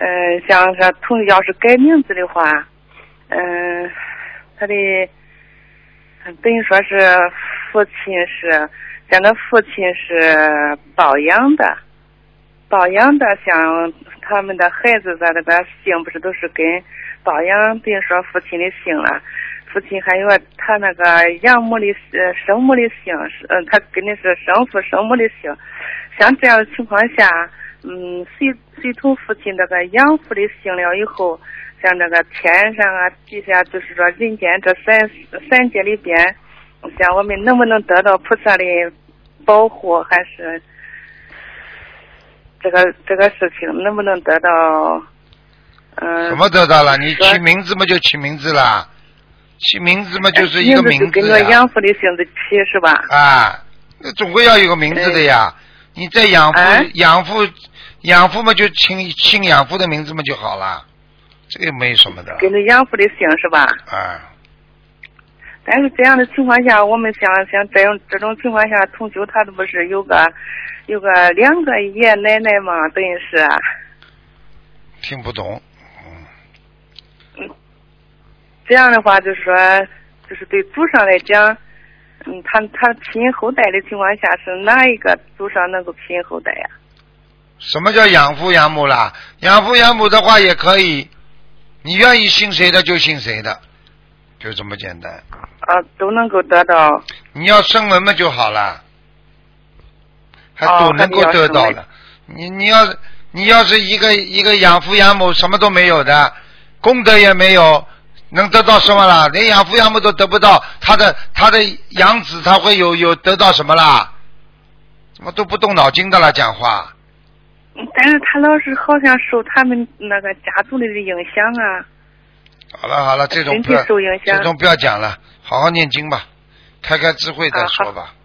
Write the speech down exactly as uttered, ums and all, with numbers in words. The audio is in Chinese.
嗯，像是同要是改名字的话，嗯，他的等于说是父亲是，像他父亲是包养的，包养的，像他们的孩子在那个姓不是都是跟包养，比如说父亲的姓了。父亲还有他那个养母的呃生母的姓，嗯、呃，他跟的是生父生母的姓。像这样的情况下，嗯，随随同父亲那个养父的姓了以后，像那个天上啊地下，就是说人间这三三界里边，像我们能不能得到菩萨的保护，还是这个这个事情能不能得到？嗯、呃， 什么得到了？你取名字嘛就取名字了。起名字嘛，就是一个名字呀。 跟着养父的姓子起是吧？ 啊，那总归要有个名字的呀。你在养父、 啊、 养父、养父嘛，就请请养父的名字嘛就好了，这个没什么的。 跟着养父的姓是吧？ 啊。 但是这样的情况下，我们像像这种这种情况下，同修他都不是有个有个两个爷爷奶奶嘛，等于是。 听不懂。 这样的话，就是说，就是对祖上来讲，嗯，他他拼后代的情况下，是哪一个祖上能够拼后代呀？ 什么叫养父养母啦？养父养母的话也可以，你愿意信谁的就信谁的，就这么简单。 啊，都能够得到。 你要声闻嘛就好了，还都能够得到了。哦、你你要你要是一个一个养父养母什么都没有的，功德也没有。能得到什么啦？连养父养母都得不到，他的他的养子他会有有得到什么啦？怎么都不动脑筋的啦，讲话。 但是他老是好像受他们那个家族里的影响啊。 好了好了，这种不要，这种不要讲了，好好念经吧，开开智慧再说吧。